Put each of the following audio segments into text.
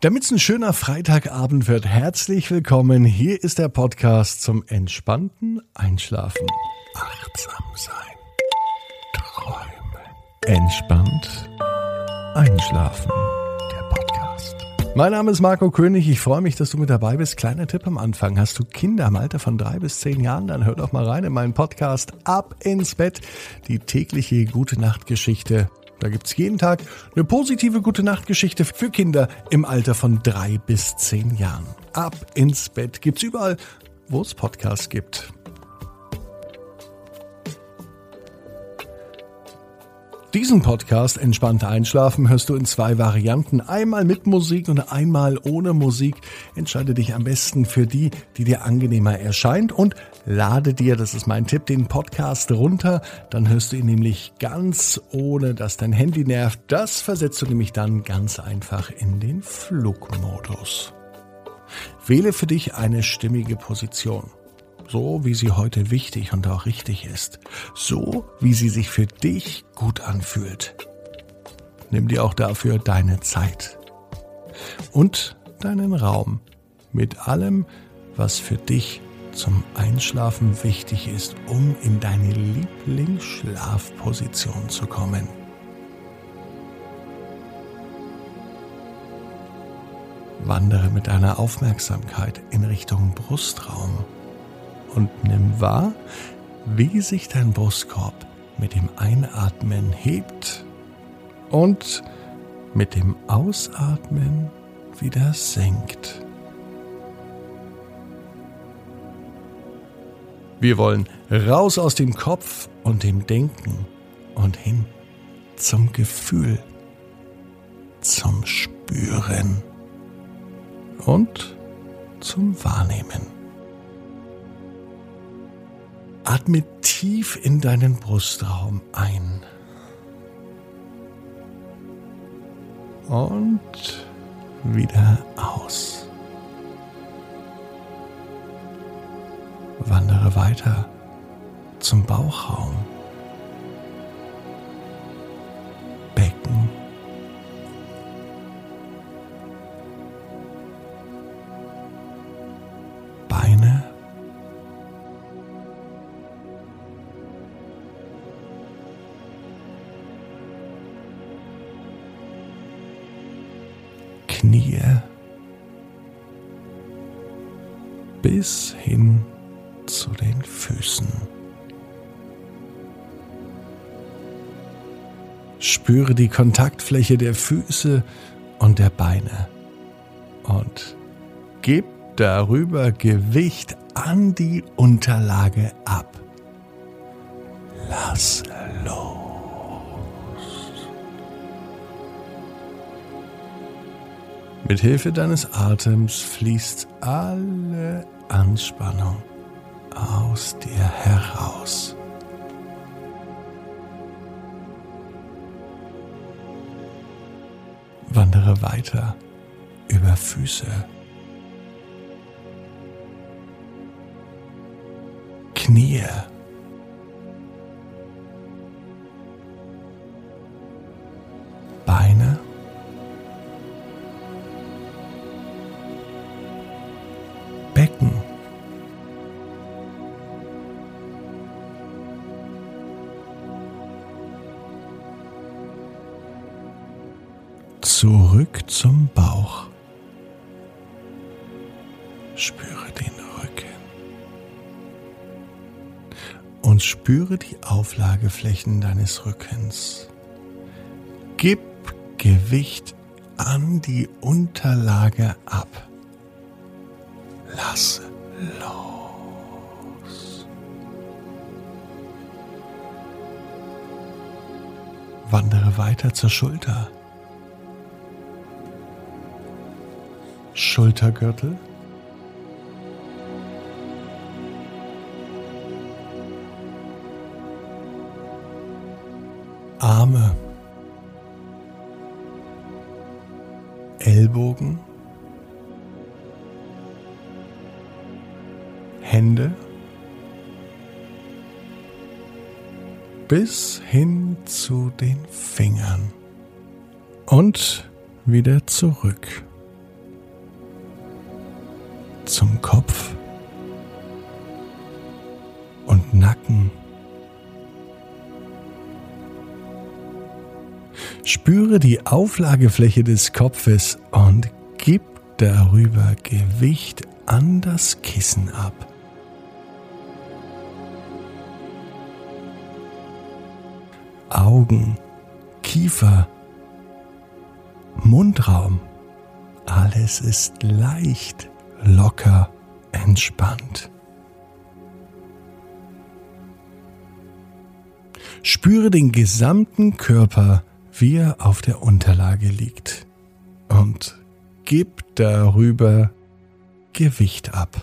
Damit es ein schöner Freitagabend wird, herzlich willkommen. Hier ist der Podcast zum entspannten Einschlafen. Achtsam sein. Träumen. Entspannt einschlafen. Der Podcast. Mein Name ist Marco König. Ich freue mich, dass du mit dabei bist. Kleiner Tipp am Anfang. Hast du Kinder im Alter von 3 bis 10 Jahren? Dann hör doch mal rein in meinen Podcast Ab ins Bett. Die tägliche Gute-Nacht-Geschichte. Da gibt's jeden Tag eine positive Gute-Nacht-Geschichte für Kinder im Alter von 3 bis 10 Jahren. Ab ins Bett gibt's überall, wo es Podcasts gibt. Diesen Podcast Entspannt Einschlafen hörst du in 2 Varianten. Einmal mit Musik und einmal ohne Musik. Entscheide dich am besten für die dir angenehmer erscheint und lade dir, das ist mein Tipp, den Podcast runter. Dann hörst du ihn nämlich ganz ohne, dass dein Handy nervt. Das versetzt du nämlich dann ganz einfach in den Flugmodus. Wähle für dich eine stimmige Position. So, wie sie heute wichtig und auch richtig ist. So, wie sie sich für dich gut anfühlt. Nimm dir auch dafür deine Zeit. Und deinen Raum. Mit allem, was für dich zum Einschlafen wichtig ist, um in deine Lieblingsschlafposition zu kommen. Wandere mit deiner Aufmerksamkeit in Richtung Brustraum. Und nimm wahr, wie sich dein Brustkorb mit dem Einatmen hebt und mit dem Ausatmen wieder senkt. Wir wollen raus aus dem Kopf und dem Denken und hin zum Gefühl, zum Spüren und zum Wahrnehmen. Atme tief in deinen Brustraum ein und wieder aus. Wandere weiter zum Bauchraum, Becken, Beine, Knie bis hin zu den Füßen. Spüre die Kontaktfläche der Füße und der Beine und gib darüber Gewicht an die Unterlage ab. Lass los. Mit Hilfe deines Atems fließt alle Anspannung aus dir heraus. Wandere weiter über Füße, Knie, Beine, Becken, zurück zum Bauch. Spüre den Rücken und spüre die Auflageflächen deines Rückens. Gib Gewicht an die Unterlage ab. Lass los. Wandere weiter zur Schulter. Schultergürtel. Arme. Ellbogen. Hände bis hin zu den Fingern und wieder zurück. zum Kopf und Nacken. Spüre die Auflagefläche des Kopfes und gib darüber Gewicht an das Kissen ab. Augen, Kiefer, Mundraum, alles ist leicht, locker, entspannt. Spüre den gesamten Körper, wie er auf der Unterlage liegt, und gib darüber Gewicht ab.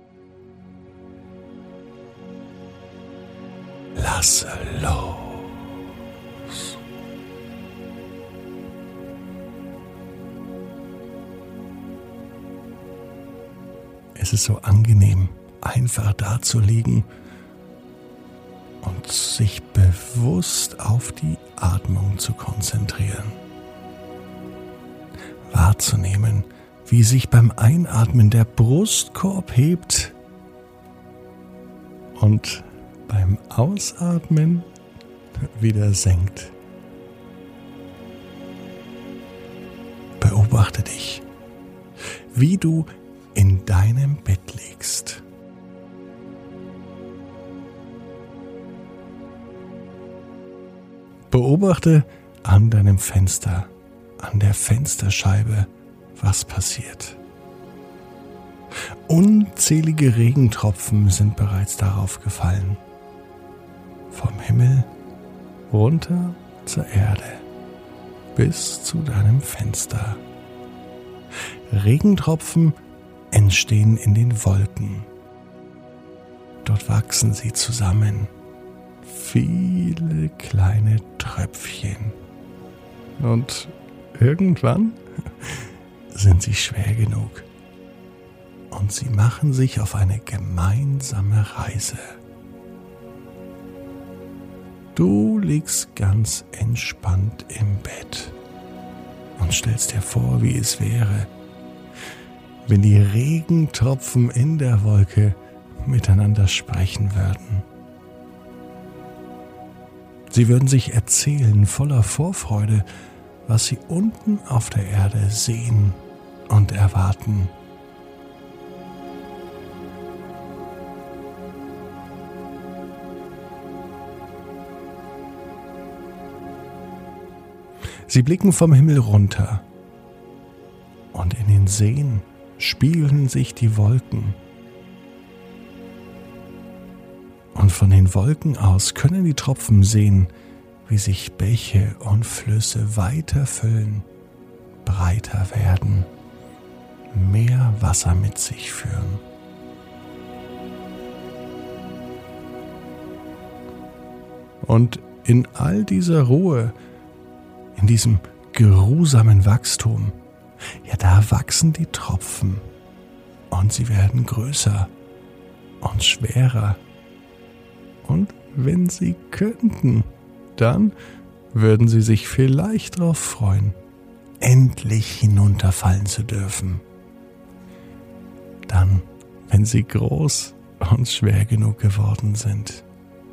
Lasse los. Es ist so angenehm, einfach da zu liegen und sich bewusst auf die Atmung zu konzentrieren. Wahrzunehmen, wie sich beim Einatmen der Brustkorb hebt und beim Ausatmen wieder senkt. Beobachte dich, wie du in deinem Bett liegst. Beobachte an deinem Fenster, an der Fensterscheibe, was passiert. Unzählige Regentropfen sind bereits darauf gefallen. Vom Himmel runter zur Erde bis zu deinem Fenster. Regentropfen entstehen in den Wolken. Dort wachsen sie zusammen. Viele kleine Tröpfchen. Und irgendwann sind sie schwer genug. Und sie machen sich auf eine gemeinsame Reise. Du liegst ganz entspannt im Bett und stellst dir vor, wie es wäre, wenn die Regentropfen in der Wolke miteinander sprechen würden. Sie würden sich erzählen, voller Vorfreude, was sie unten auf der Erde sehen und erwarten. Sie blicken vom Himmel runter und in den Seen spiegeln sich die Wolken. Und von den Wolken aus können die Tropfen sehen, wie sich Bäche und Flüsse weiter füllen, breiter werden, mehr Wasser mit sich führen. Und in all dieser Ruhe, in diesem geruhsamen Wachstum, ja, da wachsen die Tropfen und sie werden größer und schwerer. Und wenn sie könnten, dann würden sie sich vielleicht darauf freuen, endlich hinunterfallen zu dürfen. Dann, wenn sie groß und schwer genug geworden sind.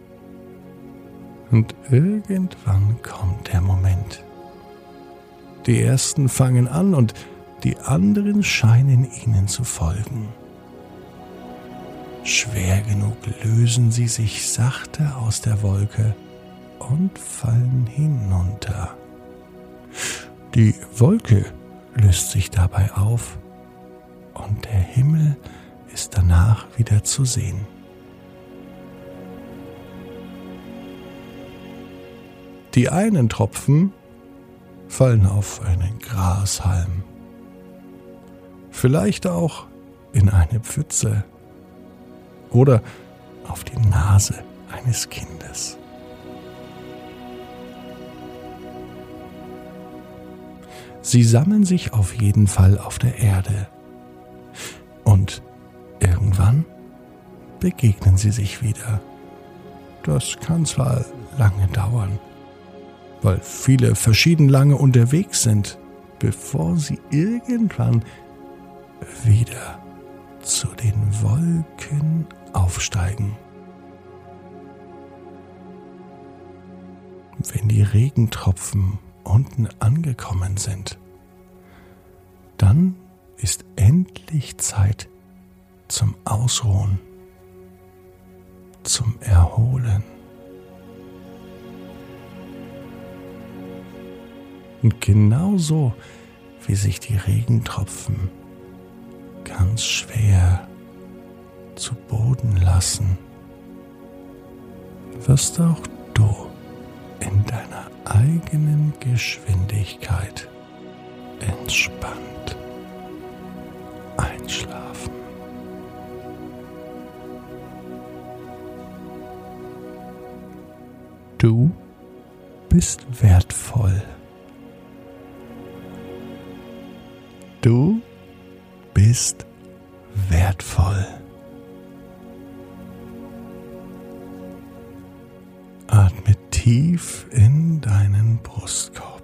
Und irgendwann kommt der Moment. Die ersten fangen an und die anderen scheinen ihnen zu folgen. Schwer genug lösen sie sich sachte aus der Wolke und fallen hinunter. Die Wolke löst sich dabei auf und der Himmel ist danach wieder zu sehen. Die einen Tropfen fallen auf einen Grashalm, vielleicht auch in eine Pfütze oder auf die Nase eines Kindes. Sie sammeln sich auf jeden Fall auf der Erde und irgendwann begegnen sie sich wieder. Das kann zwar lange dauern, weil viele verschieden lange unterwegs sind, bevor sie irgendwann wieder zu den Wolken aufsteigen. Wenn die Regentropfen unten angekommen sind, dann ist endlich Zeit zum Ausruhen, zum Erholen. Und genauso wie sich die Regentropfen ganz schwer zu Boden lassen, wirst auch du in deiner eigenen Geschwindigkeit entspannt einschlafen. Du bist wertvoll. Du bist wertvoll. Atme tief in deinen Brustkorb.